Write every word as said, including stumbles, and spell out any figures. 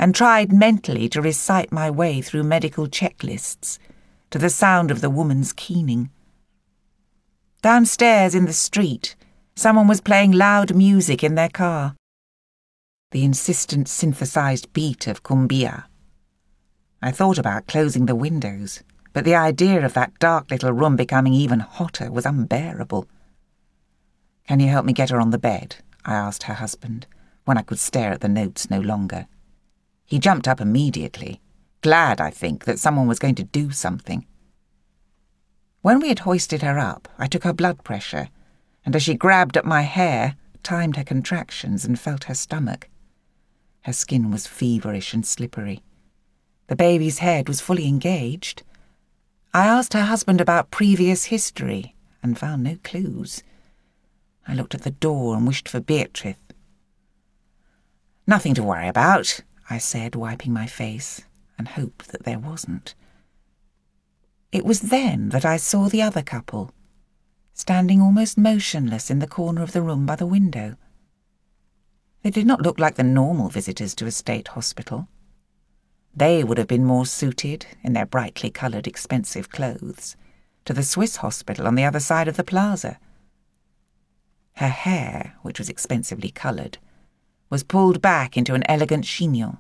and tried mentally to recite my way through medical checklists to the sound of the woman's keening. Downstairs in the street, someone was playing loud music in their car. The insistent synthesized beat of cumbia. I thought about closing the windows, but the idea of that dark little room becoming even hotter was unbearable. "Can you help me get her on the bed?" I asked her husband, when I could stare at the notes no longer. He jumped up immediately, glad, I think, that someone was going to do something. When we had hoisted her up, I took her blood pressure, and as she grabbed at my hair, timed her contractions and felt her stomach. Her skin was feverish and slippery. The baby's head was fully engaged. I asked her husband about previous history and found no clues. I looked at the door and wished for Beatrice. "Nothing to worry about," I said, wiping my face, and hoped that there wasn't. It was then that I saw the other couple, standing almost motionless in the corner of the room by the window. They did not look like the normal visitors to a state hospital. They would have been more suited, in their brightly coloured, expensive clothes, to the Swiss hospital on the other side of the plaza. Her hair, which was expensively coloured, was pulled back into an elegant chignon.